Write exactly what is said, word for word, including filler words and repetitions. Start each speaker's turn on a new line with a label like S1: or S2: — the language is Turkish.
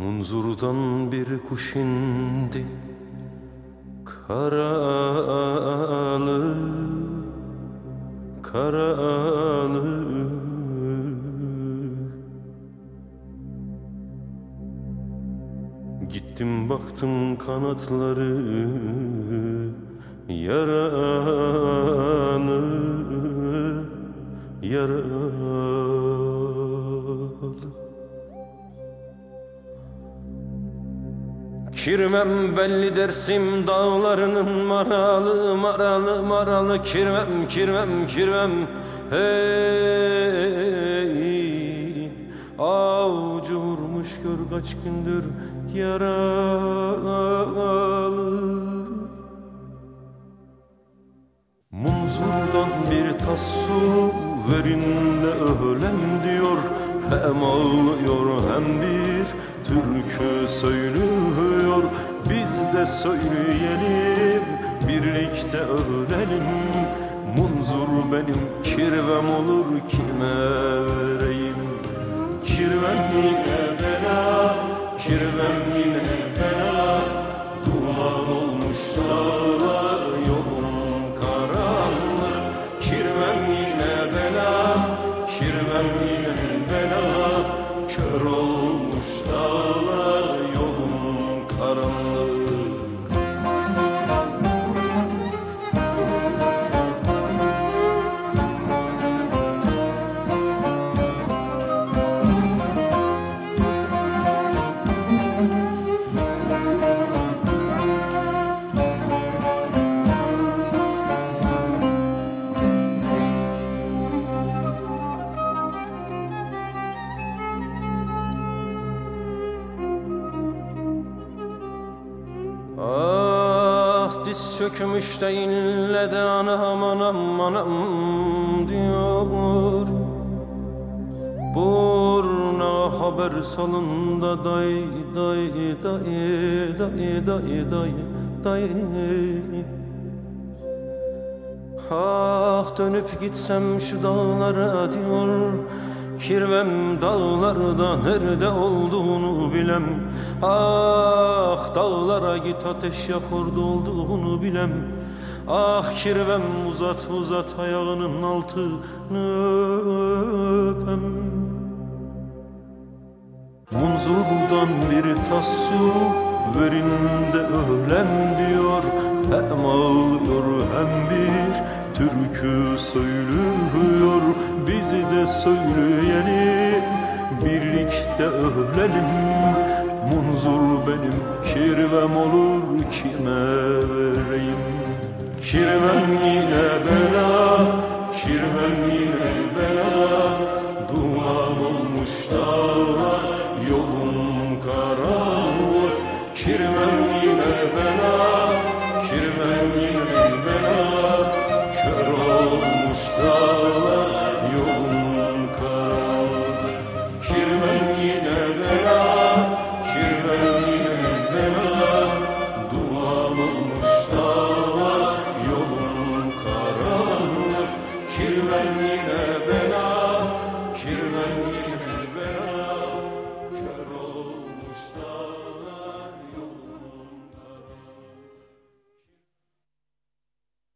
S1: Munzurdan bir kuş indi, karalı, karalı. Gittim baktım kanatları yaralı, yaralı. Kirvem belli Dersim dağlarının maralı, maralı, maralı. Kirvem, kirvem, kirvem, hey. Avcı vurmuş gör kaç gündür yaralı. Munzurdan bir tas su verin de ölem diyor. Hem ağlıyor hem bir türkü söylüyor. Biz de söyleyelim, birlikte ölelim. Munzur benim, kirvem olur kime vereyim? Kirvem yine bela, kirvem yine bela. Duman olmuş dağlar, yolum karanlık. Kirvem yine bela, kirvem yine bela. Kör olmuş dağlar, yolum karanlık. Ah diz çökmüş de ille de anam anam anam diyor. Burna haber salın da day day day day day day day. Ah dönüp gitsem şu dağlara diyor. Kirvem dağlarda nerede olduğunu bilem. Ah dağlara git ateş yak orada olduğunu bilem. Ah kirvem uzat uzat ayağının altını öpem. Munzurdan bir tas su verin de ölem diyor. Hem ağlıyor hem bir türkü söylüyor. Bizi de söyleyelim, birlikte ölelim. Munzur benim, kirvem olur kime vereyim? Kirvem yine bela, kirvem yine bela. Duman olmuş dağlar,